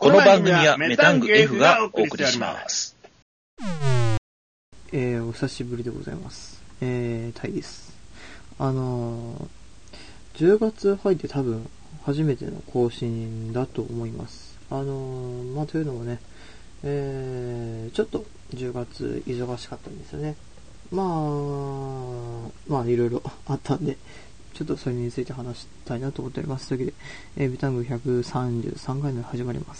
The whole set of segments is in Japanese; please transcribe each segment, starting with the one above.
この番組はメタング F がお送りします。 お久しぶりでございます。タイです。10月入って多分初めての更新だと思います。というのもね、ちょっと10月忙しかったんですよね。いろいろあったんで、ちょっとそれについて話したいなと思っております。というわけで、メタング133回目始まります。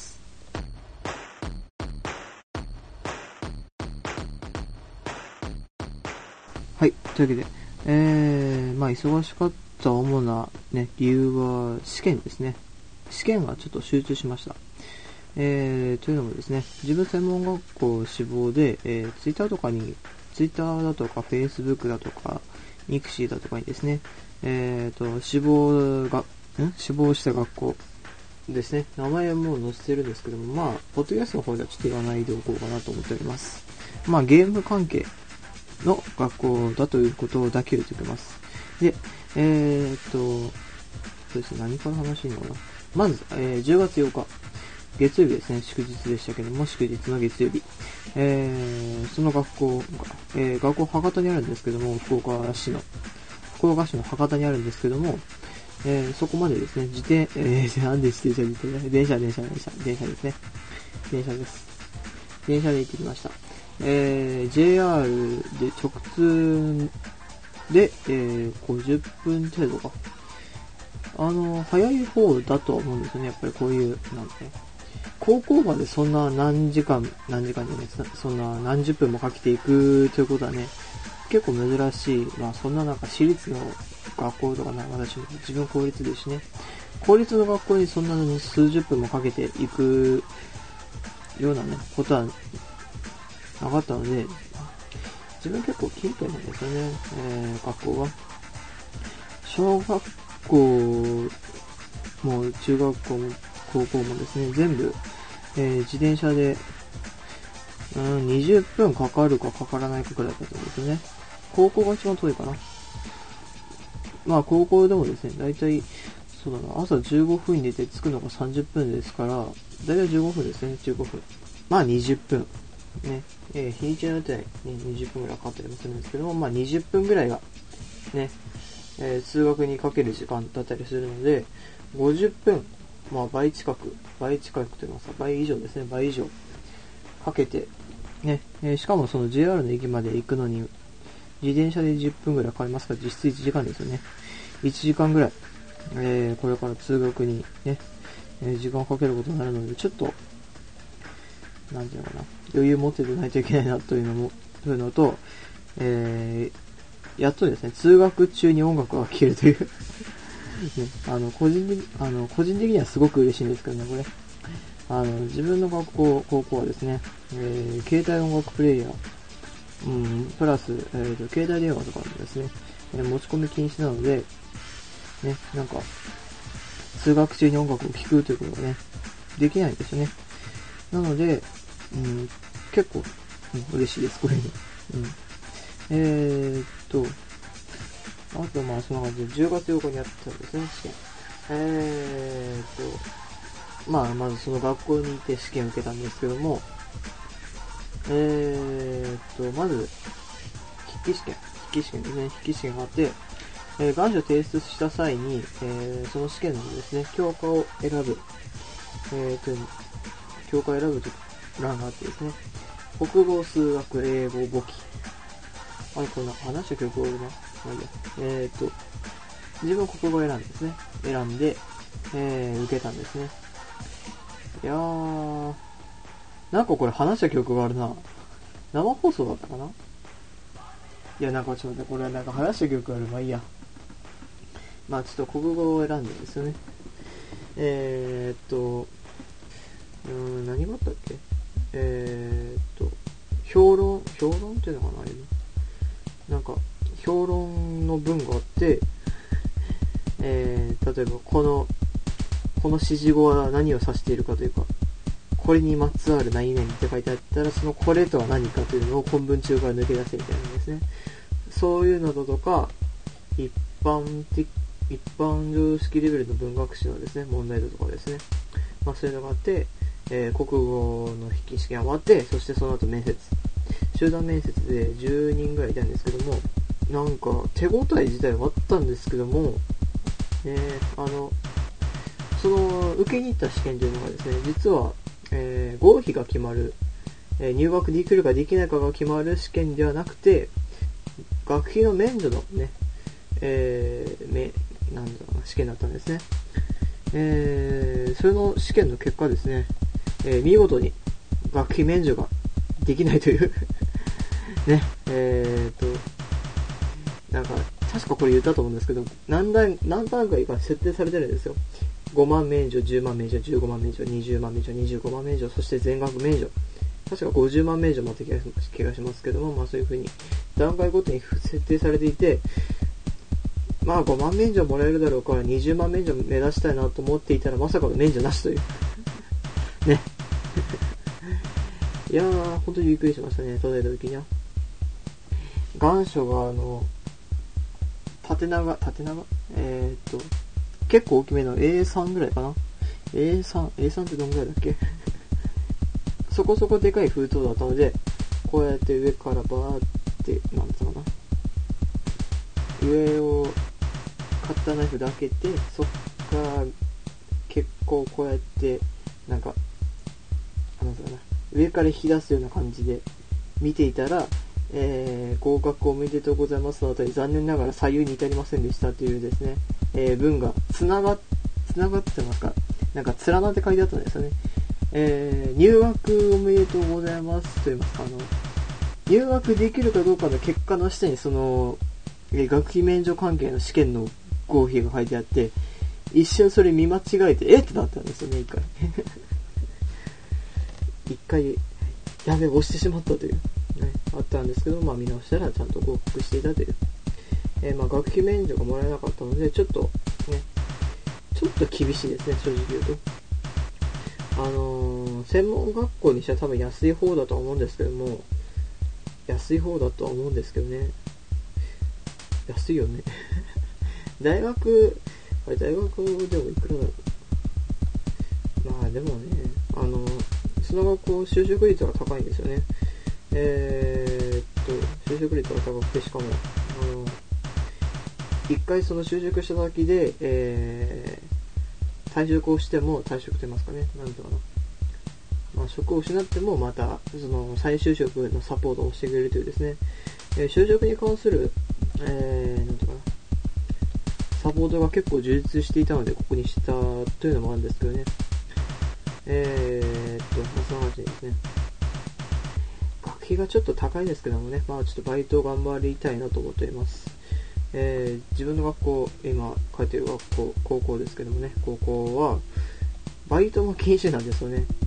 はい、というわけで、忙しかった主なね、理由は試験ですね。試験がちょっと集中しました。というのもですね、自分専門学校志望で、Twitter だとか Facebook だとか、Mixi だとかにですね、志望した学校ですね、名前はもう載せてるんですけども、ポッドキャストの方ではちょっと言わないでおこうかなと思っております。ゲーム関係の学校だということだけ言っておきます。で、そうですね、何から話していいのかな。まず、10月8日、月曜日ですね、祝日でしたけども、祝日の月曜日。その学校が、学校博多にあるんですけども、福岡市の博多にあるんですけども、そこまでですね、なんで自転車電車ですね。電車で行ってきました。JR で直通で、50分程度か。早い方だとは思うんですよね。やっぱりこういう、高校までそんな何時間じゃないですか。そんな何十分もかけていくということはね、結構珍しい。そんな私立の学校とか私も自分公立ですしね。公立の学校にそんなの数十分もかけていくようなね、ことはなかったので、自分結構近辺なんですよね、学校は。小学校も中学校も高校もですね、全部、自転車で、20分かかるかかからないかくらいだったんですよね。高校が一番遠いかな。高校でもですね、だいたい、朝15分に出て着くのが30分ですから、だいたい15分ですね、15分。20分。ね、日にちによっては、ね、20分ぐらいかかったりもするんですけども、20分ぐらいが、ね、通学にかける時間だったりするので、50分、倍近くと言いますか、倍以上ですね、倍以上かけて、ね、しかもその JR の駅まで行くのに、自転車で10分ぐらいかかりますから、実質1時間ですよね。1時間ぐらい、これから通学にね、時間をかけることになるので、ちょっと、なんていうのかな、余裕持って出ないといけないなというのと、やっとですね、通学中に音楽が聴けるという、ね、個人的にはすごく嬉しいんですけどね、これ。自分の高校はですね、携帯音楽プレイヤー、プラス、携帯電話とかもですね、持ち込み禁止なので、ね、通学中に音楽を聴くということがね、できないんですよね。なので、結構、嬉しいです、これに。あとそんな感じで、10月8日にやってたんですね、試験。まずその学校に行って試験を受けたんですけども、まず、筆記試験があって、願書提出した際に、その試験のですね、教科を選ぶ、教科を選ぶ欄があってですね、国語、数学、英語、簿記。これ話した曲をね、自分は国語を選んで、受けたんですね。いやー、これ話した曲があるな。生放送だったかな。いや、ちょっと待って、これは話した曲がある。いいや。ちょっと国語を選んでですよね。何があったっけ。評論っていうのかな、評論の文があって、例えばこの指示語は何を指しているかというか、これにまつわる何々って書いてあったら、そのこれとは何かというのを本文中から抜け出せみたいなんですね。そういうのとか、一般常識レベルの文学史のですね、問題だとかですね。そういうのがあって、 国語の筆記試験終わって、そしてその後面接。集団面接で10人ぐらいいたんですけども、なんか手応え自体はあったんですけども、その受けに行った試験というのがですね、実は、合否が決まる、入学できるかできないかが決まる試験ではなくて、学費の免除のね、なんだろうな、試験だったんですね。それの試験の結果ですね、見事に学費免除ができないというね、なんか確かこれ言ったと思うんですけど、何段階か設定されてるんですよ。5万免除、10万免除、15万免除、20万免除、25万免除、そして全額免除。確か50万免除もあった気がしますけども、まあそういう風に段階ごとに設定されていて、まあ5万免除もらえるだろうから20万免除目指したいなと思っていたら、まさかの免除なしというね。いやー、本当にびっくりしましたね、届いた時には。願書が縦長、結構大きめの A3 ぐらいかな。A3 ってどんぐらいだっけそこそこでかい封筒だったので、こうやって上からバーって、なんつうのかな。上をカッターナイフで開けて、そっから結構こうやって、なんか、なんつうのかな。上から引き出すような感じで見ていたら、合格おめでとうございますの後に残念ながら左右に至りませんでしたというですね、文が繋がってますか、なんか連なって書いてあったんですよね。入学おめでとうございますと言いますか、入学できるかどうかの結果の下にその、学費免除関係の試験の合否が書いてあって、一瞬それ見間違えてってなったんですよね、一回やべえ押してしまったという、ね、あったんですけど、まあ見直したらちゃんと合格していたという、まあ学費免除がもらえなかったのでちょっと厳しいですね、正直言うと。専門学校にしては多分安い方だとは思うんですけどね。安いよね。大学でもいくらだろう。まあでもね、その学校就職率が高いんですよね。就職率が高くて、しかも一回その就職した先で、退職をしても、退職って言いますかね、なんていうかな、まあ、職を失ってもまたその再就職のサポートをしてくれるというですね、就職に関する、なんていうかな、サポートが結構充実していたのでここにしたというのもあるんですけどね。そんな感じですね。学費がちょっと高いですけどもね、まあちょっとバイト頑張りたいなと思っています。自分の学校、今通っている学校、高校ですけどもね、高校はバイトも禁止なんですよね。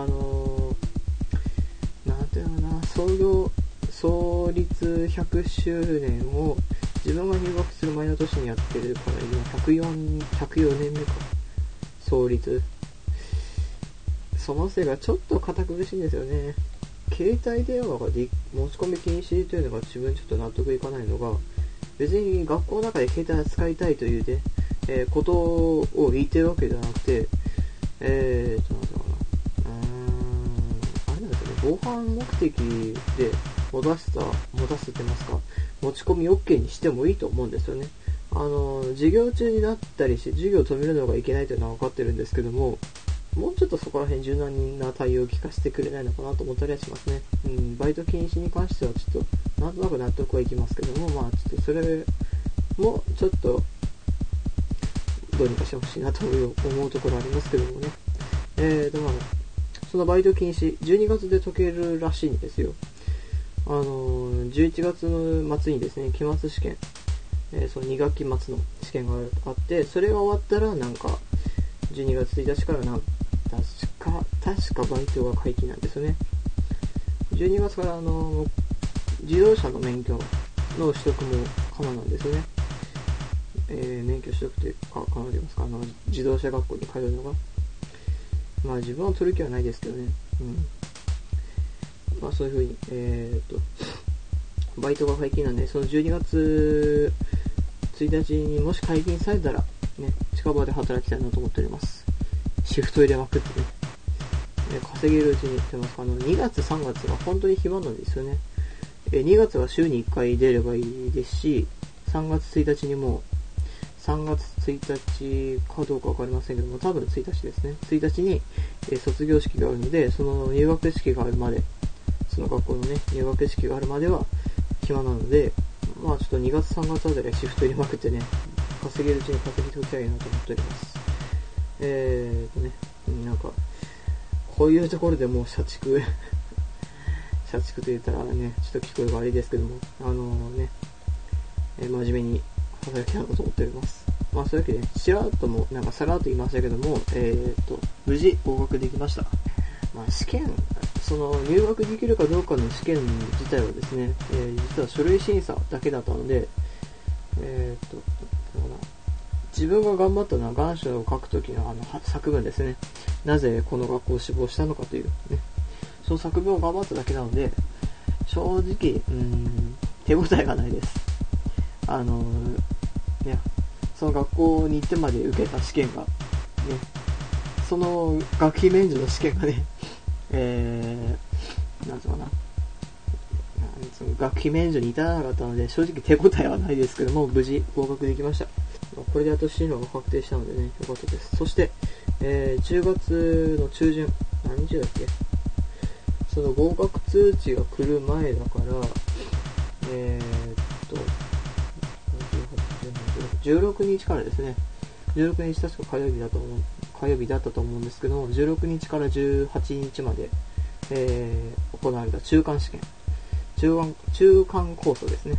なんていうのかな、創立100周年を自分が入学する前の年にやってるから、今104年目か、創立。そのせいがちょっと堅苦しいんですよね。携帯電話が持ち込み禁止というのが自分ちょっと納得いかないのが、別に学校の中で携帯を使いたいというね、ことを言ってるわけではなくて、なんていうのかな、あれなんですよね、防犯目的で持たせてますか、持ち込み OK にしてもいいと思うんですよね。授業中になったりして、授業を止めるのがいけないというのは分かってるんですけども、もうちょっとそこら辺柔軟な対応を聞かせてくれないのかなと思ったりはしますね。バイト禁止に関してはちょっとなんとなく納得はいきますけども、まあちょっとそれもちょっとどうにかしてほしいなと思うところありますけどもね。まあそのバイト禁止12月で解けるらしいんですよ。11月の末にですね、期末試験、その2学期末の試験があって、それが終わったらなんか12月1日から確かバイトが解禁なんですよね。12月から自動車の免許の取得も可能なんですよね。免許取得というか可能と言いますか、自動車学校に通うのが、まあ自分は取る気はないですけどね。まあそういう風にバイトが解禁なんで、その12月1日にもし解禁されたらね、近場で働きたいなと思っております。シフト入れまくってね。 稼げるうちにってますか、2月3月が本当に暇なんですよね。2月は週に1回出ればいいですし、3月1日にも3月1日かどうかわかりませんけども、多分1日ですね。1日に、卒業式があるので、その入学式があるまで、その学校のね、入学式があるまでは暇なので、まあちょっと2月3月あたりはシフト入れまくってね、稼げるうちに稼ぎときたいなと思っております。なんか、こういうところでもう社畜社畜と言ったらね、ちょっと聞こえが悪いですけども、真面目に働きたいなと思っております。まあそういうわけで、ちらっとも、なんかさらっと言いましたけども、無事合格できました。まあ試験、その入学できるかどうかの試験自体はですね、実は書類審査だけだったので、自分が頑張ったのは願書を書くときの作文ですね。なぜこの学校を志望したのかというね。その作文を頑張っただけなので、正直、手応えがないです。その学校に行ってまで受けた試験が、ね、その学費免除の試験がね、学費免除に至らなかったので、正直手応えはないですけども、無事合格できました。これであと進路が確定したのでね、よかったです。そして、10月の中旬、何日だっけ、その合格通知が来る前だから、16日からですね、16日確か火曜日だったと思うんですけども、16日から18日まで、行われた中間試験、中間コースですね。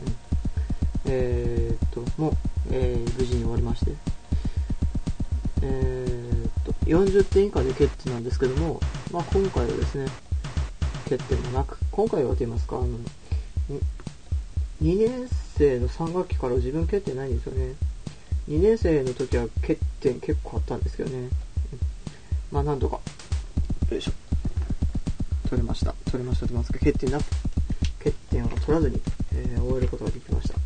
無事に終わりまして、40点以下で欠点なんですけども、まあ今回はですね、欠点もなく、今回はと言いますか、2年生の3学期から自分欠点ないんですよね。2年生の時は欠点結構あったんですけどね。まあなんとか、よいしょ。取れましたと言いますか、欠点を取らずに、終えることができました。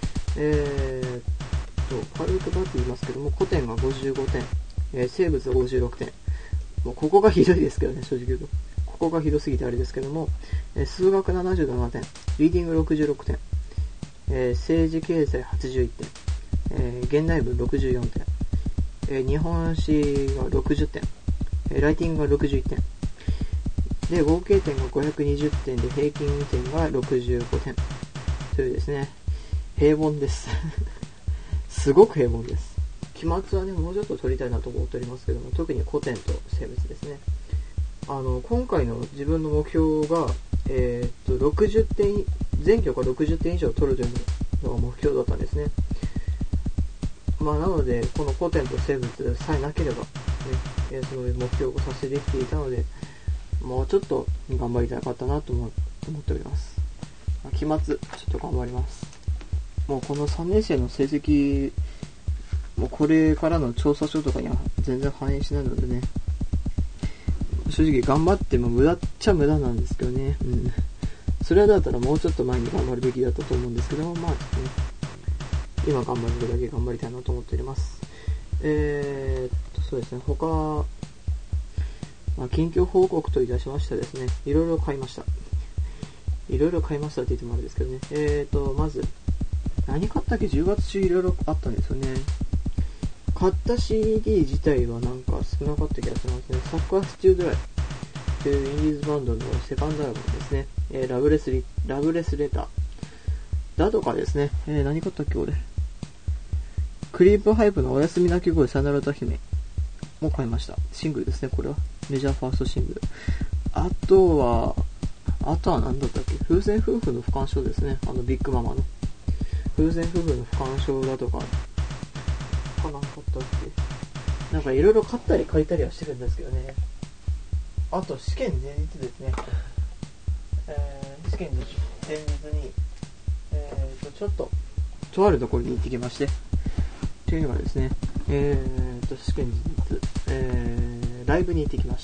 軽くバッと言いますけども、古典が55点、生物が56点。もうここがひどいですけどね、正直言うと。ここがひどすぎてあれですけども、数学77点、リーディング66点、政治経済81点、現代文64点、日本史が60点、ライティングが61点。で、合計点が520点で平均点が65点。というですね、平凡です。すごく平凡です。期末はね、もうちょっと取りたいなと思っておりますけども、特に古典と生物ですね。今回の自分の目標が、60点、全教科60点以上取るというのが目標だったんですね。まあ、なので、この古典と生物さえなければ、ね、その目標を達成できていたので、もうちょっと頑張りたかったなと思っております。期末、ちょっと頑張ります。もうこの3年生の成績、もうこれからの調査書とかには全然反映しないのでね、正直頑張っても無駄っちゃ無駄なんですけどね。それだったらもうちょっと前に頑張るべきだったと思うんですけども、まあ、今頑張れるだけ頑張りたいなと思っております。そうですね、他、近況報告といたしましてですね、いろいろ買いました。いろいろ買いましたって言ってもあれですけどね。まず、何買ったっけ？ 10 月中いろいろあったんですよね。買った CD 自体はなんか少なかった気がしますね。サッカースチュードライというインディーズバンドのセカンドアルバムですね。ラブレスレター。だとかですね。何買ったっけ俺。クリープハイプのおやすみ泣き声さよなら歌姫も買いました。シングルですね、これは。メジャーファーストシングル。あとは何だったっけ？風船夫婦の不干渉ですね。ビッグママの。風船夫婦の不干渉だとか、なんか買ったっけ？なんかいろいろ買ったり借りたりはしてるんですけどね。あと試験前日ですね。試験前日に、ちょっと、とあるところに行ってきまして。というのがですね、試験前日、ライブに行ってきました。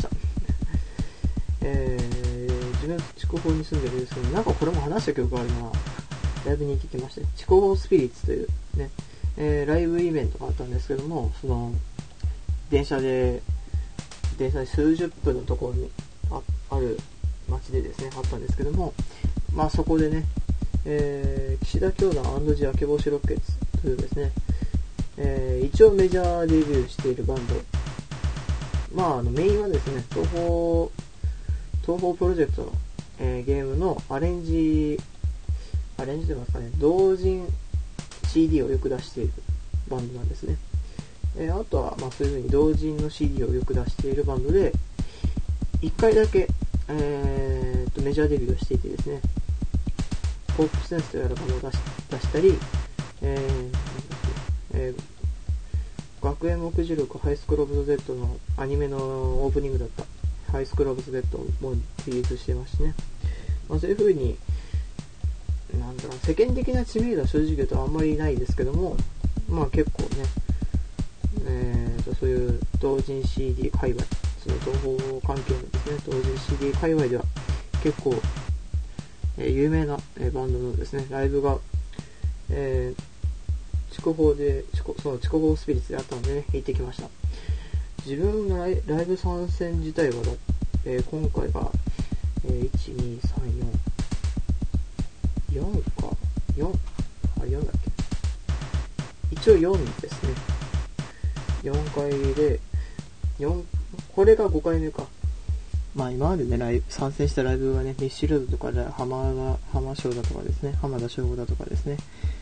自分筑豊に住んでるんですけど、なんかこれも話した記憶があるな。ライブに行ってきまして、筑豊スピリッツというね、ライブイベントがあったんですけども、その電車で電車で数十分のところに ある町でですね、あったんですけども、まあそこでね、岸田教団&ジ明け星ロケッツというですね、一応メジャーデビューしているバンド、まあメインはですね、東宝プロジェクトの、ゲームのアレンジと言いますかね、同人 CD をよく出しているバンドなんですね。あとは、まあそういう風に同人の CD をよく出しているバンドで、1回だけ、メジャーデビューをしていてですね、ポップセンスというアルバムを出したり、学園目次録ハイスクールオブザ Z のアニメのオープニングだったハイスクールオブザ Z もリリースしてましてね、まあ、そういう風になんだろう、世間的な知名度は正直言うとあんまりないですけども、まあ結構ね、そういう同人 CD 界隈、その東宝関係のですね、同人 CD 界隈では結構、有名な、バンドのですね、ライブが、筑豊スピリッツであったのでね、行ってきました。自分のライブ参戦自体は今回が、1、2、3、4か、4だっけ、一応4ですね。4回で、これが5回目か。まあ今までね、参戦したライブはね、ミッシュルードとか浜翔だとかですね、浜田省吾だとかですね、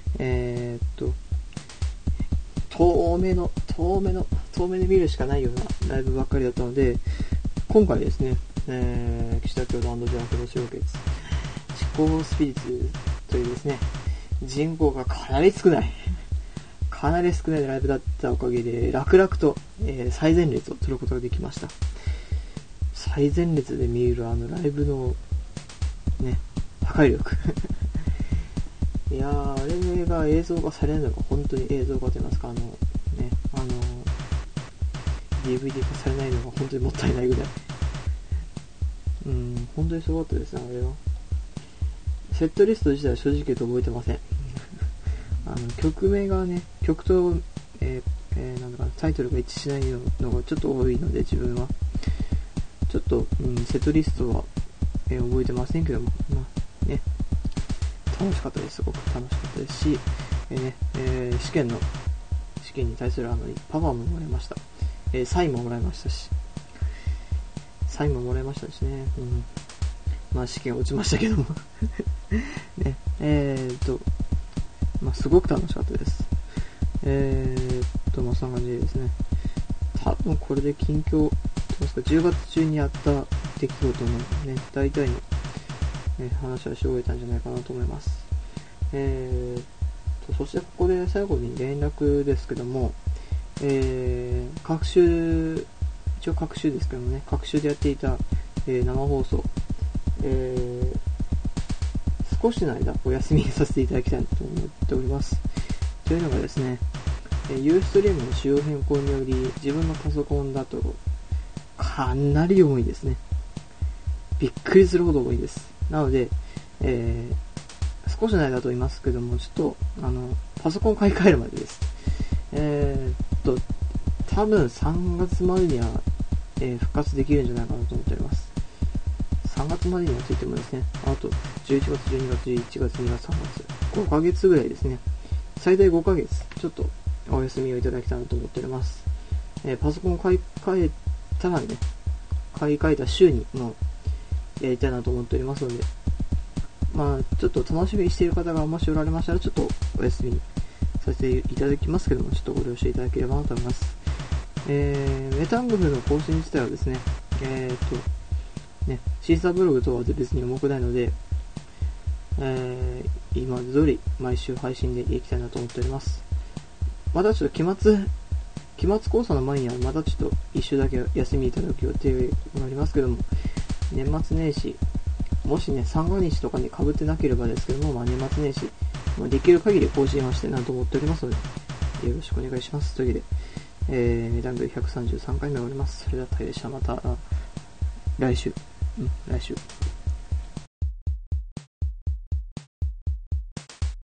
遠目で見るしかないようなライブばっかりだったので、今回ですね、岸田教団&ジャンクの集結筑豊スピリッツというですね、人口がかなり少ないライブだったおかげで楽々と、最前列を取ることができました。最前列で見えるライブのね、破壊力いやー、あれが映像化されるのが本当に映像化と言いますか、DVD 化されないのが本当にもったいないぐらい、本当にすごかったですね、あれは。セットリスト自体は正直言うと覚えてません曲名がね、曲と、なんだかタイトルが一致しないのがちょっと多いので、自分はちょっと、セットリストは、覚えてませんけども、まあね、楽しかったです。すごく楽しかったですし、試験に対するパワーももらいました。サインももらいましたしね、まあ試験落ちましたけどもね、まあすごく楽しかったです。まあそんな感じでですね、多分これで近況10月中にやった出来事のね、大体の、話はし終えたんじゃないかなと思います。そしてここで最後に連絡ですけども、各週ですけどね、各週でやっていた、生放送、少しの間お休みさせていただきたいと思っております。というのがですね、Ustream の仕様変更により自分のパソコンだとかなり重いですね。びっくりするほど重いです。なので、少しの間と言いますけども、ちょっとパソコンを買い替えるまでです。多分3月までには、復活できるんじゃないかなと思っております。3月までにはついてもですね、あと11月、12月、11月、2月、3月、5ヶ月ぐらいですね。最大5ヶ月、ちょっとお休みをいただきたいなと思っております。パソコンを買い替えたらね、買い替えた週にもやりたいなと思っておりますので、まあちょっと楽しみにしている方がもしおられましたら、ちょっとお休みさせていただきますけども、ちょっとご了承いただければなと思います。メタングフの更新自体はですね、シーサーブログとは別に重くないので、今まで通り毎週配信でいきたいなと思っております。またちょっと期末考査の前にはまたちょっと一週だけ休みいただく予定がありますけども、年末年始、もしね、三が日とかに被ってなければですけども、まあ年末年始、できる限り更新はしてなと思っておりますので、よろしくお願いします。というわけで、メタング133回目終わります。それでは大変でした。また来週。